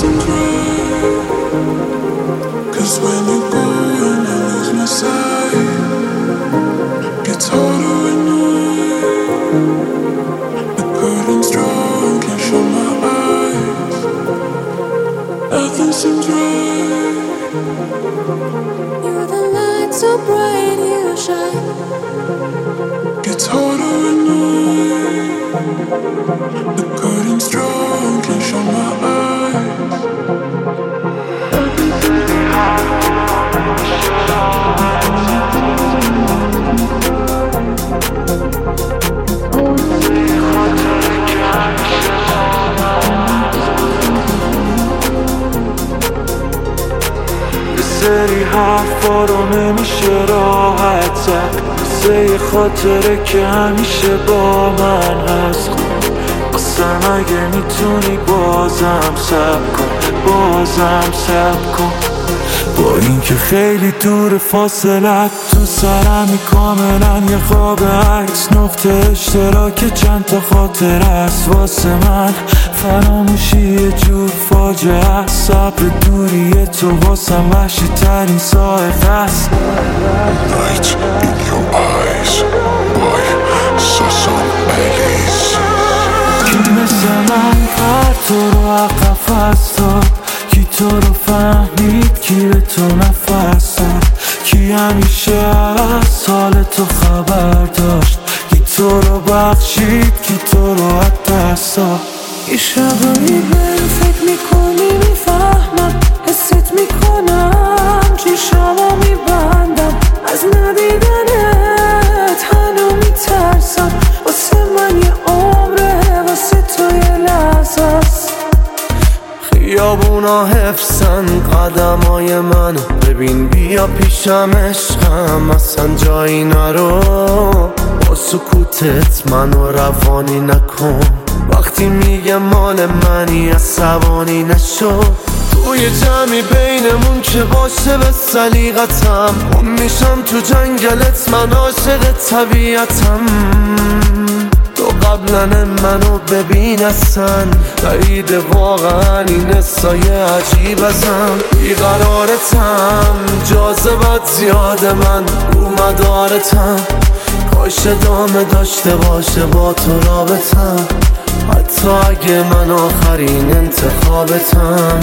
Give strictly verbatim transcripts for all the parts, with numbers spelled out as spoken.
seems right. Cause when you go and I lose my sight, gets harder at night. The curtain's drawn, can't show my eyes. Nothing seems right. You're the light so bright, you shine. Gets harder at night. The curtain's drawn, can't show my eyes. سری حرفا رو نمیشه راحت زد، مثل یه خاطره که همیشه با من هست. اصلا مگه میتونی بازم صبر کن، بازم صبر کن. با اینکه خیلی دور فاصلت تو سرمی کاملا یه خواب عکس، نقطه اشتراک چند تا خاطره است واسه من. فراموشی یه جور فاجعه است، صبر دوری تو واسم وحشی ترین سائق است. Light in your eyes, boy, ساسان ایلیز. کی مثل من پر تو رو عقف داد، کی تو رو فهمید، کی به تو نفس داد، کی همیشه از حال تو خبر داشت، کی تو رو بخشید، کی تو رو از دست داد. یه شبایی بهم فکر میکنی میفهمم، حست میکنم چشمو میبندم از ندیدنت، هنو میترسم. واسه من یه عمره، واسه تو یه لحظه است. خیابونا حفظن قدمای منو، ببین بیا پیشم عشقم، اصلا جایی نرو. با سکوتت منو روانی نکن، وقتی میگه مال منی عصبانی نشو. توی جمعی بینمون که باشه به سلیقتم، گم میشم تو جنگلت، من عاشق طبیعتم. تو قبلا منو ببین اصلا بعید، واقعا این سایه عجیب ازم. بیقرارتم، جاذبت زیاد، من رو مدارتم. کاش ادامه داشته باشه با تو رابطم، حتی اگه من آخرین انتخابتم.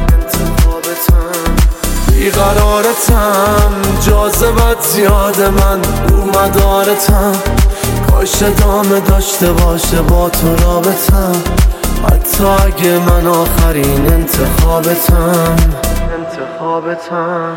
بیقرارتم، جاذبت زیاد، من رو مدارتم. کاش ادامه داشته باشه با تو رابطم، حتی اگه من آخرین انتخابتم. انتخابتم.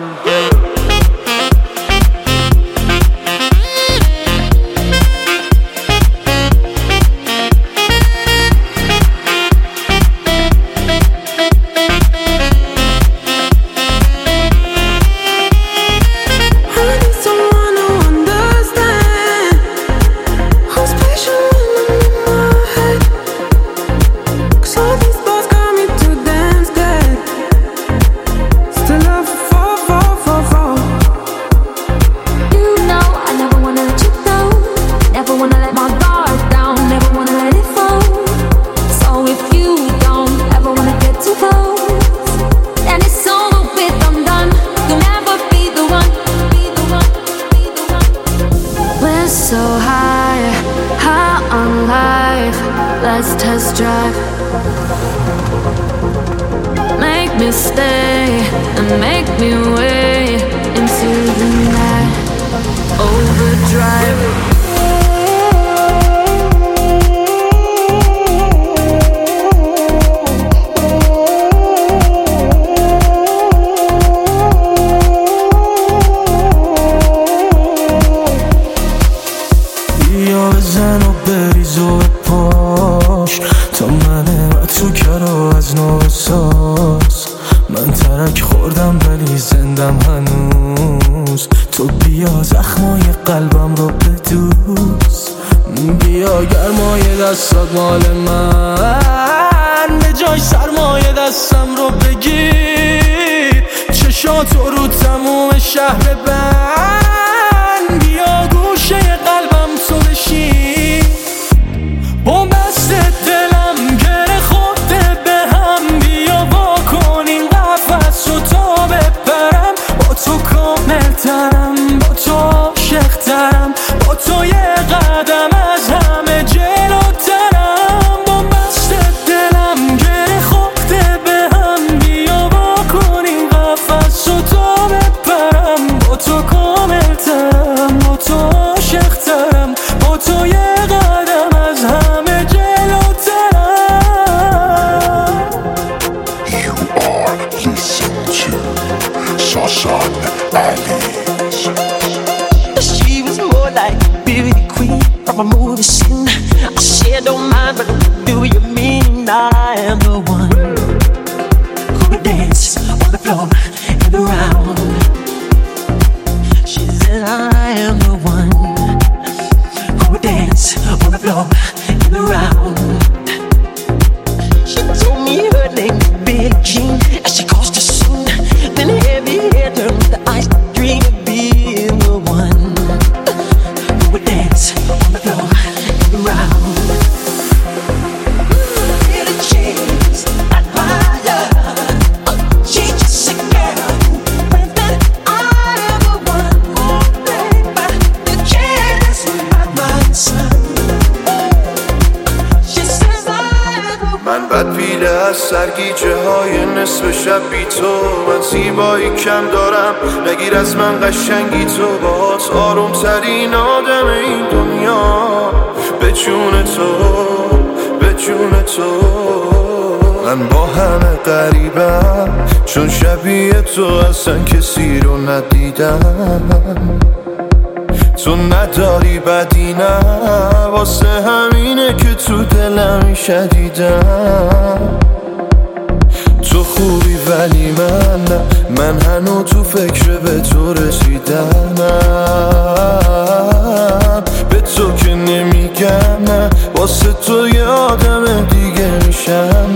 Let's test drive. Make me stay and make me wait into the night. Overdrive. بیا بزن و بریز و پاش، تا منه و تو کرا از نو ساز. من ترک خوردم ولی زندم هنوز، تو بیا زخمای قلبم رو بدوز. بیا گرمای دستات مال من، به جای سرمایه دستم رو بگیر. چشاتو رو تموم شهر بند، بیا گوشه قلبم تو بشین. بومبست دلم گره خورده به هم، بیا واکن من بد پیله از سرگیجه های نصف شب بی تو. من زیبایی کم دارم نگیر از من قشنگی تو. باهات آروم ترین آدم این دنیا به جون تو به جون تو. من با همه غریبم چون شبیه تو اصلا کسی رو ندیدم. تو نداری بدی نه واسه همینه که تو دلم شدیدم. تو خوبی ولی من نه، من هنو تو فکر به تو رسیدنم. به تو که نمیگم نه واسه تو یه آدم دیگه میشم.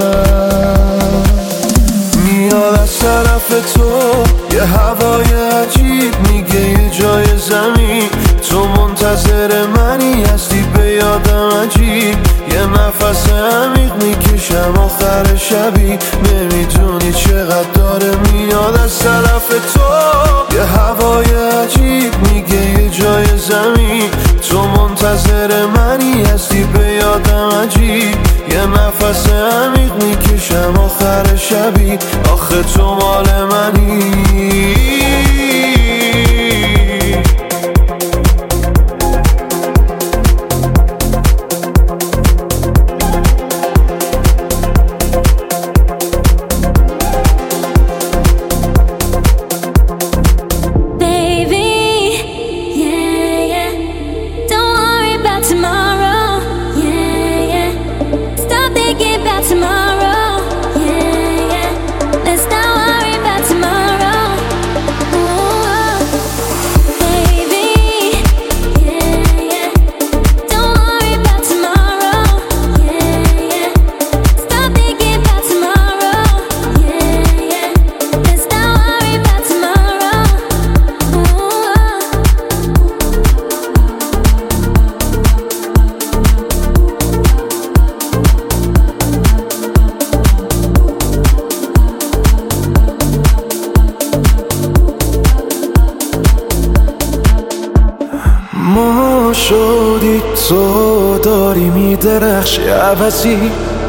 میاد از طرف تو یه هوای عجیب میگه یه جای زمین تو منتظر منی هستی به یادم عجیب. یه نفس عمیق میکشم آخر شبی نمیدونی چقدر داره میاد از طرف تو. یه هوای عجیب میگه یه جای زمین تو منتظر منی هستی به یادم عجیب. یه نفس عمیق میکشم آخر شبی آخه تو مال منی. ما شدی تو داری میدرخشی عوضی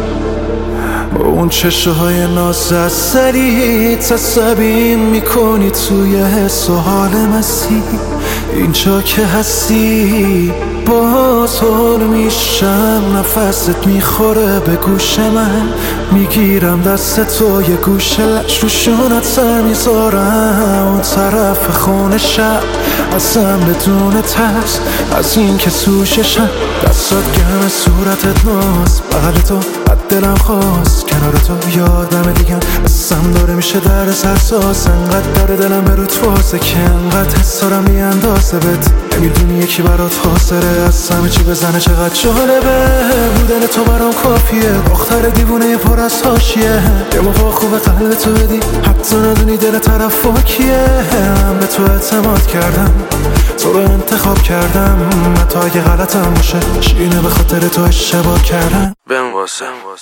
اون چشه های نازسری تصبیم میکنی توی حس و حال مستی. اینجا که هستی باز حال میشم نفست میخوره به گوش من. میگیرم دست تو یه گوشه لش رو شونت سر میذارم اون طرف خونه شب اصلا بدون ترس از این که سوششم. دستات گرم صورتت ناز بغل تو بد دلم خواست کنار تو یادم دیگم اصلا داره میشه در سرساز. انقدر داره دلم به روت واسه که انقدر حس دارم بیاندازه بهت نمیدونی یکی برات حاصله از همه چی بزنه چقدر جالبه. بودن تو برام کافیه دختر دیوونه پر از حاشیه. یه موقع خوبه قلب تو بدی حتی ندونی دل طرف کیه. من به تو اعتماد کردم تو رو انتخاب کردم حتی اگه غلطم باشه شینه به خاطر تو اشتباه کردم. بم واسه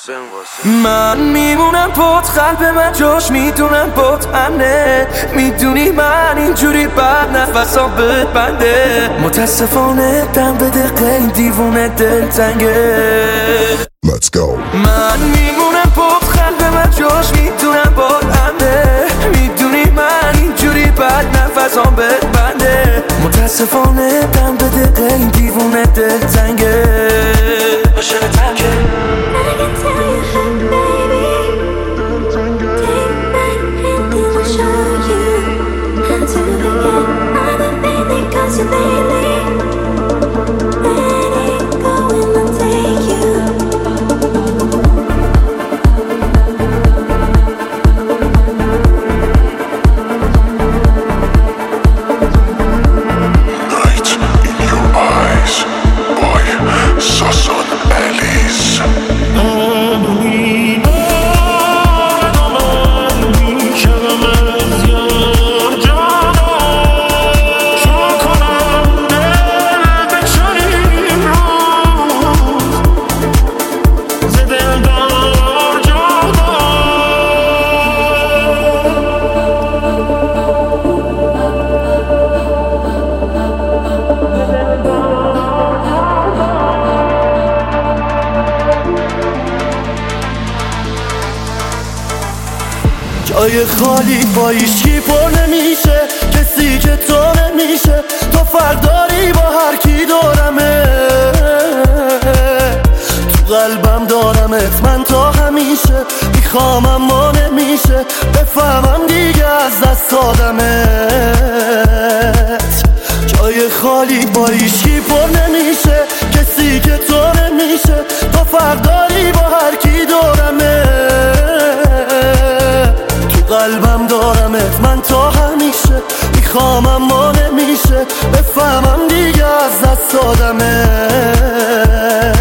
من میمونم پت قلب من جاش میدونم پت امنه. میدونی من اینجوری بعد نفسام ببنده متاسفانه دم به دقیقه این دیوونه دل تنگه. Let's go. من میمونم پت قلب من جاش میدونم پت امنه. میدونی من اینجوری بعد نفسام ببنده متاسفانه دم به دقیقه این دیوونه دل تنگه. عاشق تنگه Sasan Alice. جای خالی با هیچکی پر نمیشه، کسی که تو نمیشه. تو فرق داری با هر کی دورمه، تو قلبم دارمت من تا همیشه. میخوام اما نمیشه بفهمم دیگه از دست دادمت. جای خالی با هیچکی پر نمیشه، کسی که تو نمیشه. تو فرق داری با هر کی دورمه، تو قلبم دارمت من تا همیشه. میخوام اما نمیشه بفهمم دیگه از دست دادمت.